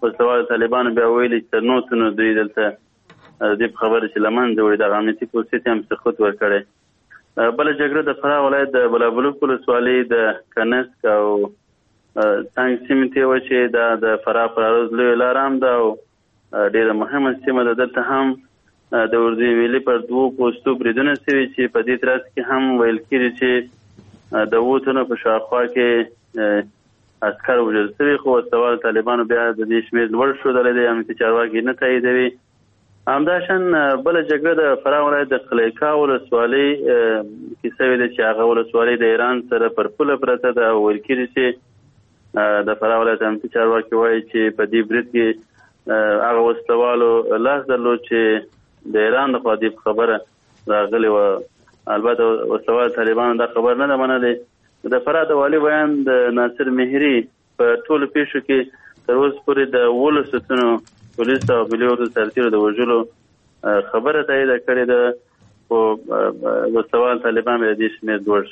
وسوال طالبانو بیا ویلي چې تر 9 تنو دوی دلته دې خبره چې لمنځه وړي دغه امنیتي پولیس هم سقوط ورکړی. بله جګړه د فراه ولایت د بلابلوک ولسوالۍ د کنسک او څنګ سیمې ته وه چې دا د فراه پراروز لویه لاره هم ده او ډېره مهمه سیمه ده. دلته هم د اردو ملي پر 2 پوستو بریدونه شوي چې په دې ترڅ کې هم ویل کېږي چې د 7 تنو په شاوخوا کې عسکر وژل شوي، خو وسوال طالبانو بیا د دې شمېر لوړ ښودلی دی، امنیتي چارواکي نه تاییدوي. همداشان بله جګړه د فراه ولایت د قلیقا ولسوالۍ کې شوې ده چې هغه ولسوالۍ د ایران سره پر پوله پرته ده او ویل کېږي چې د فراه ولایت امنیتي چارواکي وایي چې په دې برید کې هغه وسلوالو لاس درلود چې د ایران لخوا دې خبره راغلې وه. البته وسلوال طالبانو دا خبر نه ده منلې. د فراه د والي بیان د ناصر مهري په ټولو پیښو کې تر اوسه پورې د 11 تنو پولیس او ملي اردو سرتیرو د وژلو خبره تایید کړې ده، خو وسوال طالبان به دې شمېر لوړ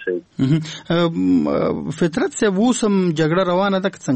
شي. فطرت صاحب اوس هم جګړه روانه ده که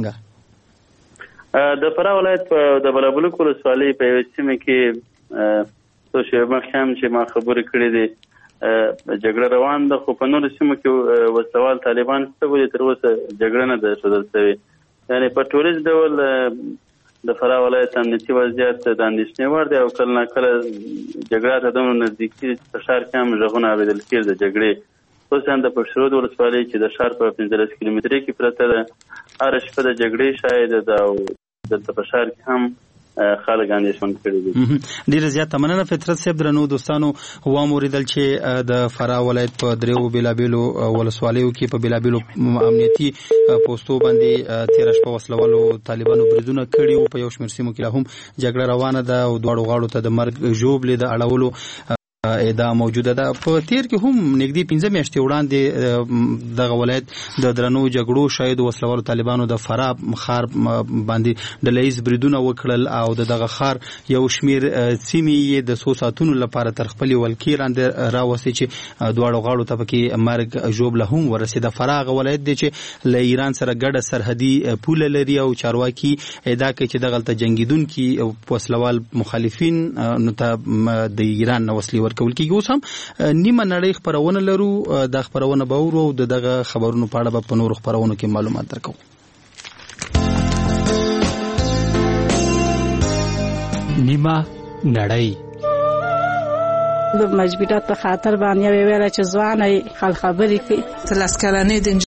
څنګه؟ د فراه ولایت په د بلابلوک ولسوالۍ په یوه سیمه کې څو شېبې مخکې هم چې ما خبرې کړې دي جګړه روان ده، خو په نورو سیمو کې وسوال طالبان څه ولې تر اوسه جګړه نه ده ښودل شوې. یعنې په ټولیز ډول د فراه ولایت امنیتي وضعیت د اندېښنې وړ دی او کله ناکله جګړه ته دومره نزدیکي چې په ښار کې هم غږونه اورېدل کېږي د جګړې، خصوصا د پشترود ولسوالۍ چې د ښار په 15 کیلومترۍ کې پرته ده. هره شپه د جګړې شاهده ده او دلته په ښار کې هم خلک اندېښمن کړي دي. ډېره زیاته مننه فطرت صاحب. درنو دوستانو وام اوریدل چې د فراه ولایت په دریو بېلابېلو ولسوالیو کې په بېلابېلو امنیتي پوستو باندې تېره شپه وسلوالو طالبانو بریدونه کړي وو. په یو شمېر سیمو کې لا هم جګړه روانه ده او دواړو غاړو ته د مرګ ژوبلې د اړولو ادعا موجوده ده. په تیر کې هم نږدې 15 میاشتې وړاندې دغه ولایت د درنو جګړو شاید وسلوالو طالبانو د فراه ښار باندې ډلهییز بریدونه وکړل او دغه ښار یو شمېر سیمې یې د څو ساعتونو لپاره تر خپلې ولکې لاندې راوستې چې دواړو غاړو ته پکې مرګ ژوبله هم ورسېده. فراه هغه ولایت دی چې له ایران سره ګډه سرحدي پوله لري او چارواکي ادعا کوي چې دغلته جنګېدونکي وسلوال مخالفین نو ته د ایران نه وسلې کول کېږي. اوس هم نیمه نړۍ خپرونه لرو، دا خپرونه به اورو او دغه خبرونو په اړه به په نورو خپرونو کې معلومات درکوو. نیمه نړۍ د مجبورات په خاطر باندې ویل چې ځواني خل خبرې کوي. 13 کلنې